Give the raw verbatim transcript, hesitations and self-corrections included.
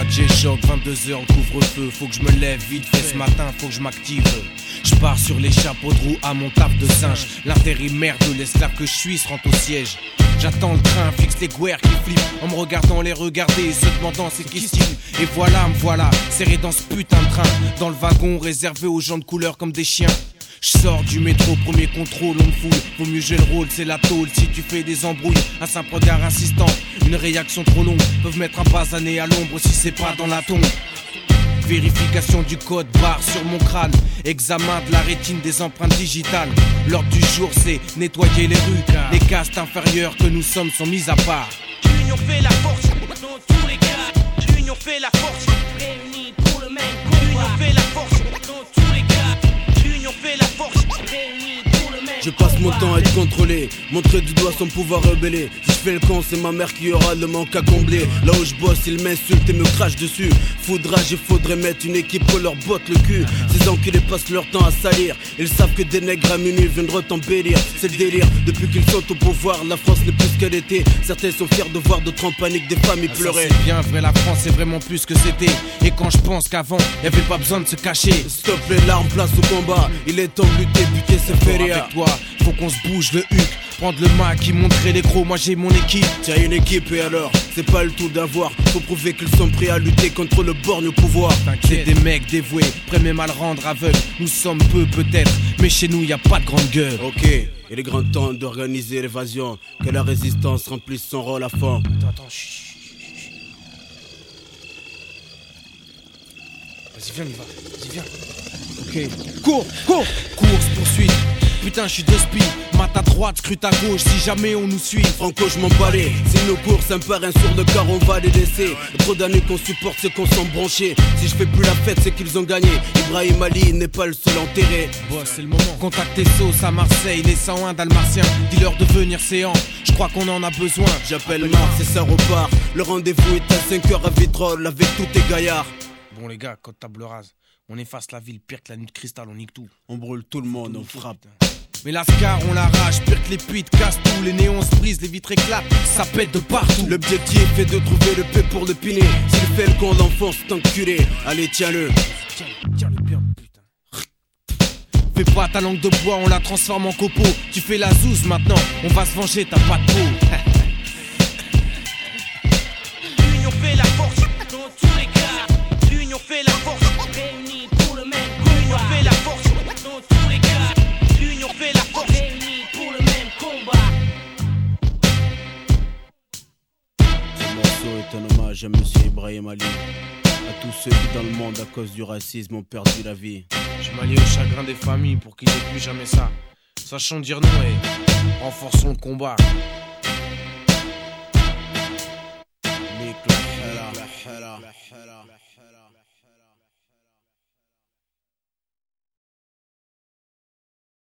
A J Choc, vingt-deux heures, couvre-feu. Faut que je me lève vite fait ce matin, faut que je m'active. Je pars sur les chapeaux de roue à mon taf de singe. L'intérimaire de l'esclave que je suis se rend au siège. J'attends le train, fixe les guerres qui flippent en me regardant les regarder et se demandant c'est qui style. Et voilà, me voilà, serré dans ce putain de train, dans le wagon réservé aux gens de couleur comme des chiens. Je sors du métro, premier contrôle, on me foule. Vaut mieux jouer le rôle, c'est la tôle. Si tu fais des embrouilles, un simple regard insistant, une réaction trop longue, peuvent mettre un basané à l'ombre si c'est pas dans la tombe. Vérification du code barre sur mon crâne. Examen de la rétine des empreintes digitales. L'ordre du jour c'est nettoyer les rues. Les castes inférieures que nous sommes sont mises à part. L'union fait la force dans tous les cas. L'union fait la force. Réunis pour le même combat. L'union fait la force dans tous les cas. L'union fait la force. Réunis pour le même combat. Je passe mon temps à être contrôlé, montrer du doigt son pouvoir rebeller. Si je fais le con, c'est ma mère qui aura le manque à combler. Là où je bosse, ils m'insultent et me crachent dessus. Foudrage, il faudrait mettre une équipe pour leur botte le cul. Ces enculés passent leur temps à salir. Ils savent que des nègres à minuit viendront t'embellir. C'est le délire, depuis qu'ils sont au pouvoir, la France n'est plus ce qu'elle était. Certains sont fiers de voir d'autres en panique, des familles ah, pleurer. C'est bien vrai, la France est vraiment plus ce que c'était. Et quand je pense qu'avant, y'avait pas besoin de se cacher. Stop les larmes, place au combat. Il est temps de lutter, buter ses férias. Avec toi, faut qu'on se bouge le huc. Prendre le Mac, y montrer les gros, moi j'ai mon équipe. Tiens une équipe et alors, c'est pas le tout d'avoir. Faut prouver qu'ils sont prêts à lutter contre le borgne au pouvoir. C'est des mecs dévoués, prêts même à le rendre aveugle. Nous sommes peu peut-être, mais chez nous y a pas de grande gueule. Ok, il est grand temps d'organiser l'évasion. Que la résistance remplisse son rôle à fond. Attends, attends, chut. Vas-y viens, on y va, vas-y viens. Ok, cours, cours. Course, poursuite. Putain, je suis de speed, mat à droite, scrute à gauche, si jamais on nous suit. Franco, je m'en balais, si nos courses, un par un sur le car, on va les laisser. Trop d'années qu'on supporte, c'est qu'on s'en branchait. Si je fais plus la fête, c'est qu'ils ont gagné. Ibrahim Ali n'est pas le seul enterré. Boss, c'est le moment. Contactez Sauce à Marseille, les cent un dalmatiens. Dis-leur de venir séant, je crois qu'on en a besoin. J'appelle Mars et ça repart. Le rendez-vous est à cinq heures à Vitrolles avec tous tes gaillards. Bon les gars, code table rase. On efface la ville, pire que la nuit de cristal, on nique tout. On brûle tout le monde, on frappe. Mais la Scar on l'arrache, pire que les puits casse tout. Les néons se brisent, les vitres éclatent, ça pète de partout. L'objectif est de trouver le P pour le piner. S'il fait le con l'enfonce, t'enculé. Allez tiens-le. Tiens, tiens-le bien, putain. Fais pas ta langue de bois, on la transforme en copeau. Tu fais la zouze maintenant, on va se venger, t'as pas de peau. L'union fait la force dans tous les cas. L'union fait la force. Réunis pour le même combat. L'union fait la force dans tous les cas. L'union fait la force. Réunis pour le même combat. Ce morceau est un hommage à Monsieur Ibrahim Ali. À tous ceux qui dans le monde à cause du racisme ont perdu la vie. Je m'allie au chagrin des familles pour qu'ils n'aient plus jamais ça. Sachons dire non et renforçons le combat. Nique la hela, la hela, la hela, la hela.